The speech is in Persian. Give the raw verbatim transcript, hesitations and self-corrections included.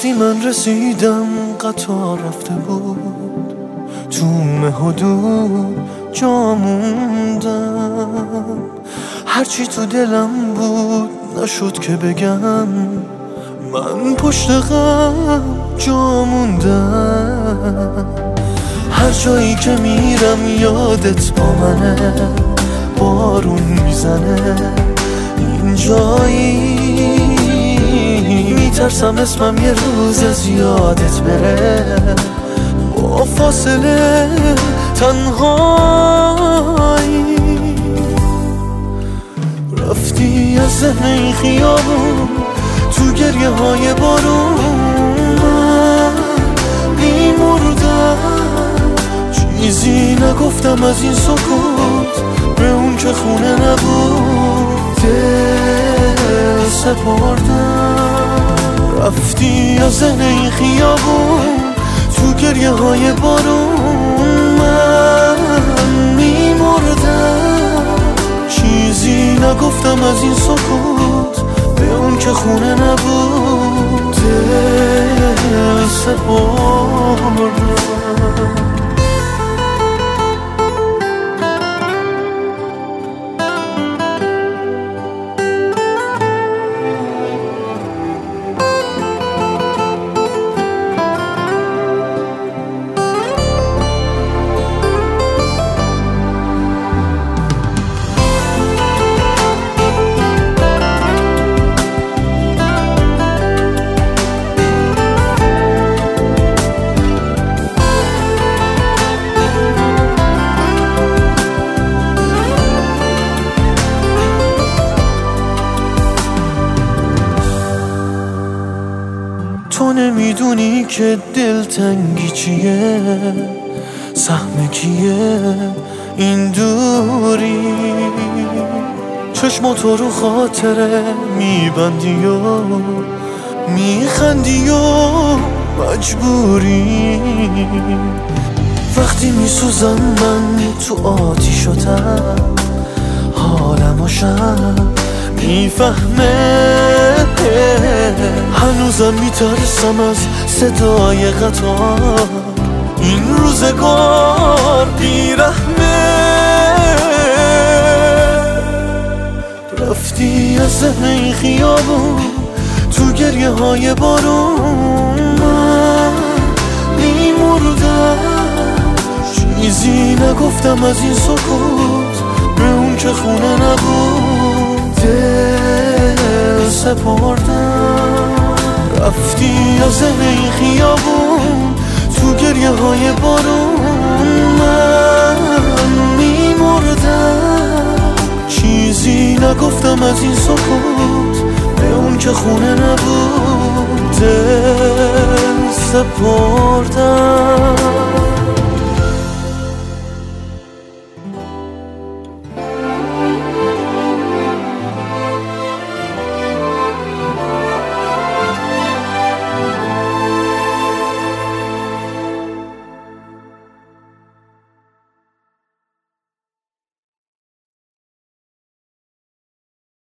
وقتی من رسیدم قطار رفته بود، تو مه و دود جا موندم. هرچی تو دلم بود نشد که بگم، من پشت غم جا موندم. هر جایی که میرم یادت با منه، بارون میزنه اینجایی. میترسم اسمم یه روز از یادت بره، با فاصله تنهایی. رفتی از ذهن این خیابون، تو گریه های بارون من میمردم. چیزی نگفتم از این سکوت به اون که خونه نبود، دل سپردم. رفتی از ذهن این خیابون، تو گریه های بارون من میمردم. چیزی نگفتم از این سکوت به اون که خونه نبود، دل سپردم. تو نمیدونی که دلتنگی چیه، سهم کیه این دوری. چشماتو رو خاطره میبندی و میخندی و مجبوری. وقتی میسوزم من تو آتیشتم، حالم و شب میفهمه. هنوزم میترسم از صدای قطار، این روزگار بیرحمه. رفتی از ذهن این خیابون، تو گریه های بارون من میمردم. چیزی نگفتم از این سکوت به اون که خونه نبود، دل سپردم. رفتی از ذهن این خیابون، تو گریه های بارون من میمردم. چیزی نگفتم از این سکوت به اون که خونه نبود، دل سپردم.